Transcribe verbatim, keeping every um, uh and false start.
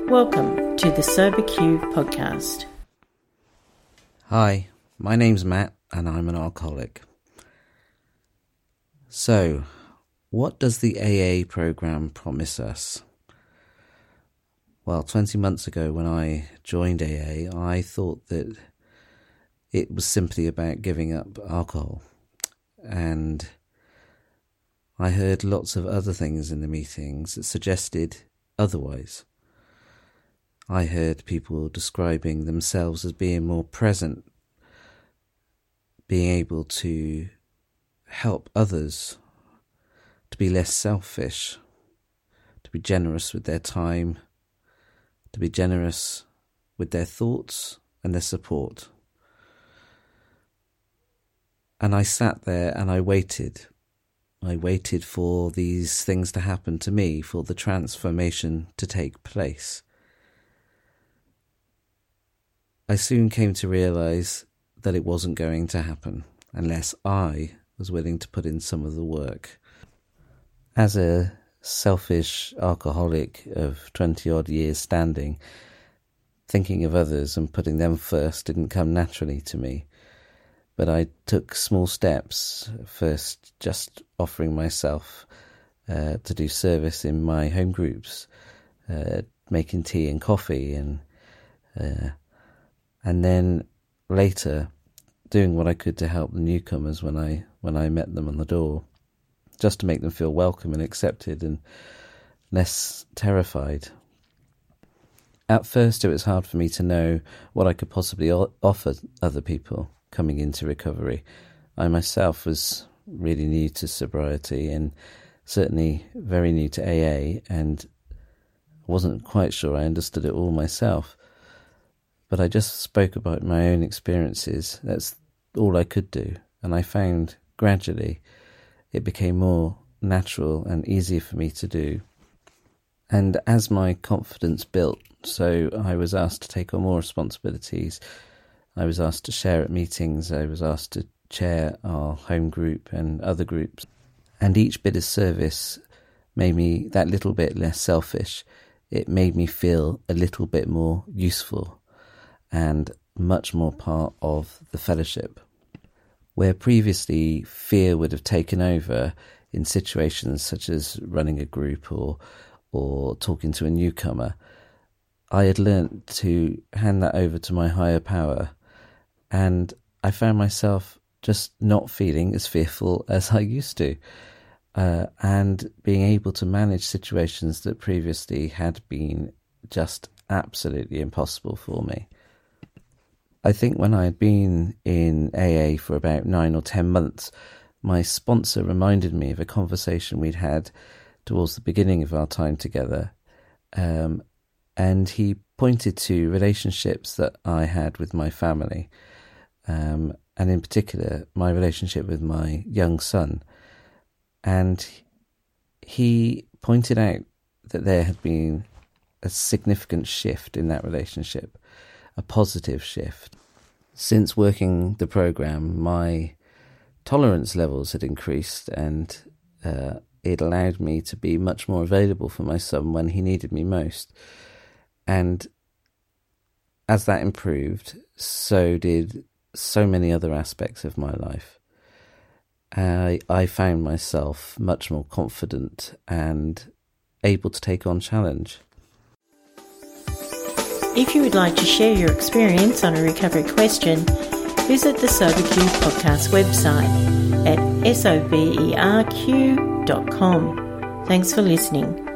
Welcome to the Sober Q podcast. Hi, my name's Matt and I'm an alcoholic. So, what does the A A program promise us? Well, twenty months ago when I joined A A, I thought that it was simply about giving up alcohol. And I heard lots of other things in the meetings that suggested otherwise. I heard people describing themselves as being more present, being able to help others, to be less selfish, to be generous with their time, to be generous with their thoughts and their support. And I sat there and I waited. I waited for these things to happen to me, for the transformation to take place. I soon came to realise that it wasn't going to happen unless I was willing to put in some of the work. As a selfish alcoholic of twenty-odd years standing, thinking of others and putting them first didn't come naturally to me. But I took small steps, first just offering myself uh, to do service in my home groups, uh, making tea and coffee, and uh, and then later doing what I could to help the newcomers when I when I met them on the door, just to make them feel welcome and accepted and less terrified. At first it was hard for me to know what I could possibly o- offer other people coming into recovery. I myself was really new to sobriety and certainly very new to A A, and wasn't quite sure I understood it all myself. But I just spoke about my own experiences. That's all I could do. And I found gradually it became more natural and easier for me to do. And as my confidence built, so I was asked to take on more responsibilities. I was asked to share at meetings. I was asked to chair our home group and other groups. And each bit of service made me that little bit less selfish. It made me feel a little bit more useful and much more part of the fellowship. Where previously fear would have taken over in situations such as running a group or or talking to a newcomer, I had learnt to hand that over to my higher power. And I found myself just not feeling as fearful as I used to, uh, and being able to manage situations that previously had been just absolutely impossible for me. I think when I had been in A A for about nine or ten months, my sponsor reminded me of a conversation we'd had towards the beginning of our time together, um, and he pointed to relationships that I had with my family. Um, and in particular, my relationship with my young son. And he pointed out that there had been a significant shift in that relationship, a positive shift. Since working the program, my tolerance levels had increased, and uh, it allowed me to be much more available for my son when he needed me most. And as that improved, so did so many other aspects of my life. I, I found myself much more confident and able to take on challenge. If you would like to share your experience on a recovery question, visit the Sober Q podcast website at soberq dot com. Thanks for listening.